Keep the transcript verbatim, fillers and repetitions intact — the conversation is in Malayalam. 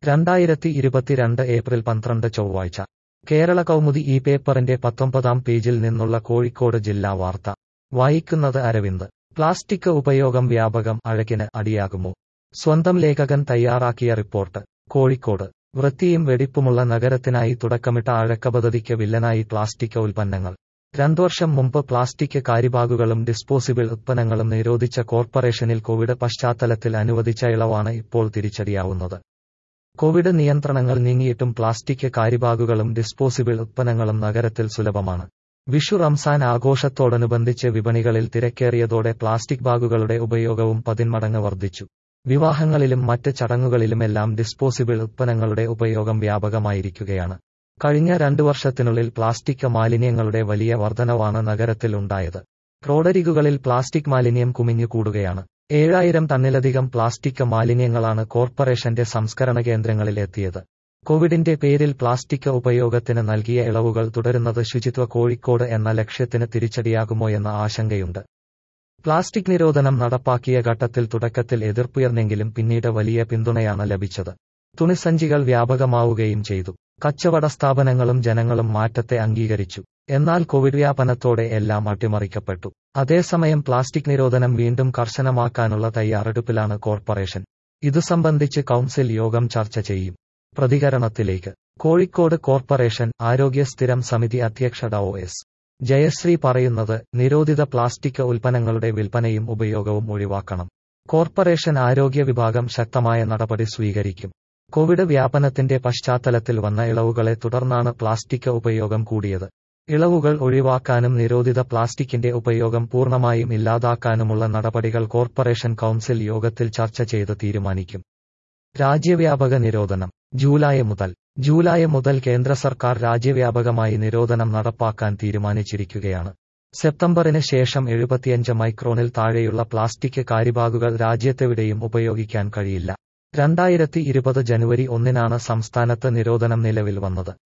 രണ്ടായിരത്തി ഇരുപത്തിരണ്ട് ഏപ്രിൽ പന്ത്രണ്ട് ചൊവ്വാഴ്ച കേരള കൗമുദി ഈ പേപ്പറിന്റെ പത്തൊമ്പതാം പേജിൽ നിന്നുള്ള കോഴിക്കോട് ജില്ലാ വാർത്ത വായിക്കുന്നത് അരവിന്ദ്. പ്ലാസ്റ്റിക് ഉപയോഗം വ്യാപകം, അഴകിന് അടിയാകുമോ? സ്വന്തം ലേഖകൻ തയ്യാറാക്കിയ റിപ്പോർട്ട്. കോഴിക്കോട്. വൃത്തിയും വെടിപ്പുമുള്ള നഗരത്തിനായി തുടക്കമിട്ട അഴക്ക പദ്ധതിക്ക് വില്ലനായി പ്ലാസ്റ്റിക് ഉൽപ്പന്നങ്ങൾ. രണ്ടു വർഷം മുമ്പ് പ്ലാസ്റ്റിക് കാരിബാഗുകളും ഡിസ്പോസിബിൾ ഉത്പന്നങ്ങളും നിരോധിച്ച കോർപ്പറേഷനിൽ കോവിഡ് പശ്ചാത്തലത്തിൽ അനുവദിച്ച ഇളവാണ് ഇപ്പോൾ തിരിച്ചടിയാവുന്നത്. കോവിഡ് നിയന്ത്രണങ്ങൾ നീങ്ങിയിട്ടും പ്ലാസ്റ്റിക് കാരിബാഗുകളും ഡിസ്പോസിബിൾ ഉത്പന്നങ്ങളും നഗരത്തിൽ സുലഭമാണ്. വിഷു റംസാൻ ആഘോഷത്തോടനുബന്ധിച്ച് വിപണികളിൽ തിരക്കേറിയതോടെ പ്ലാസ്റ്റിക് ബാഗുകളുടെ ഉപയോഗവും പതിന്മടങ്ങ് വർദ്ധിച്ചു. വിവാഹങ്ങളിലും മറ്റ് ചടങ്ങുകളിലുമെല്ലാം ഡിസ്പോസിബിൾ ഉത്പന്നങ്ങളുടെ ഉപയോഗം വ്യാപകമായിരിക്കുകയാണ്. കഴിഞ്ഞ രണ്ടു വർഷത്തിനുള്ളിൽ പ്ലാസ്റ്റിക് മാലിന്യങ്ങളുടെ വലിയ വർധനവാണ് നഗരത്തിൽ ഉണ്ടായത്. റോഡരികുകളിൽ പ്ലാസ്റ്റിക് മാലിന്യം കുമിഞ്ഞുകൂടുകയാണ്. ഏഴായിരം ടണ്ണിലധികം പ്ലാസ്റ്റിക് മാലിന്യങ്ങളാണ് കോർപ്പറേഷന്റെ സംസ്കരണ കേന്ദ്രങ്ങളിൽ എത്തിയത്. കോവിഡിന്റെ പേരിൽ പ്ലാസ്റ്റിക് ഉപയോഗത്തിന് നൽകിയ ഇളവുകൾ തുടരുന്നത് ശുചിത്വ കോഴിക്കോട് എന്ന ലക്ഷ്യത്തിന് തിരിച്ചടിയാകുമോയെന്ന ആശങ്കയുണ്ട്. പ്ലാസ്റ്റിക് നിരോധനം നടപ്പാക്കിയ ഘട്ടത്തിൽ തുടക്കത്തിൽ എതിർപ്പുയർന്നെങ്കിലും പിന്നീട് വലിയ പിന്തുണയാണ് ലഭിച്ചത്. തുണിസഞ്ചികൾ വ്യാപകമാവുകയും ചെയ്തു. കച്ചവട സ്ഥാപനങ്ങളും ജനങ്ങളും മാറ്റത്തെ അംഗീകരിച്ചു. എന്നാൽ കോവിഡ് വ്യാപനത്തോടെ എല്ലാം അട്ടിമറിക്കപ്പെട്ടു. അതേസമയം പ്ലാസ്റ്റിക് നിരോധനം വീണ്ടും കർശനമാക്കാനുള്ള തയ്യാറെടുപ്പിലാണ് കോർപ്പറേഷൻ. ഇതു സംബന്ധിച്ച് കൗൺസിൽ യോഗം ചർച്ച ചെയ്യും. പ്രതികരണത്തിലേക്ക്. കോഴിക്കോട് കോർപ്പറേഷൻ ആരോഗ്യ സ്ഥിരം സമിതി അധ്യക്ഷ ഡോ എസ് ജയശ്രീ പറയുന്നത്, നിരോധിത പ്ലാസ്റ്റിക് ഉൽപ്പന്നങ്ങളുടെ വിൽപ്പനയും ഉപയോഗവും ഒഴിവാക്കണം. കോർപ്പറേഷൻ ആരോഗ്യ വിഭാഗം ശക്തമായ നടപടി സ്വീകരിക്കും. കോവിഡ് വ്യാപനത്തിന്റെ പശ്ചാത്തലത്തിൽ വന്ന ഇളവുകളെ തുടർന്നാണ് പ്ലാസ്റ്റിക് ഉപയോഗം കൂടിയത്. ഇളവുകൾ ഒഴിവാക്കാനും നിരോധിത പ്ലാസ്റ്റിക്കിന്റെ ഉപയോഗം പൂർണ്ണമായും ഇല്ലാതാക്കാനുമുള്ള നടപടികൾ കോർപ്പറേഷൻ കൗൺസിൽ യോഗത്തിൽ ചർച്ച ചെയ്ത് തീരുമാനിക്കും. രാജ്യവ്യാപക നിരോധനം. ജൂലൈ മുതൽ ജൂലൈ മുതൽ കേന്ദ്ര സർക്കാർ രാജ്യവ്യാപകമായി നിരോധനം നടപ്പാക്കാൻ തീരുമാനിച്ചിരിക്കുകയാണ്. സെപ്റ്റംബറിന് ശേഷം എഴുപത്തിയഞ്ച് മൈക്രോണിൽ താഴെയുള്ള പ്ലാസ്റ്റിക് കാരിബാഗുകൾ രാജ്യത്തെവിടെയും ഉപയോഗിക്കാൻ കഴിയില്ല. രണ്ടായിരത്തി ഇരുപത് ജനുവരി ഒന്നിനാണ് സംസ്ഥാനത്ത് നിരോധനം നിലവിൽ വന്നത്.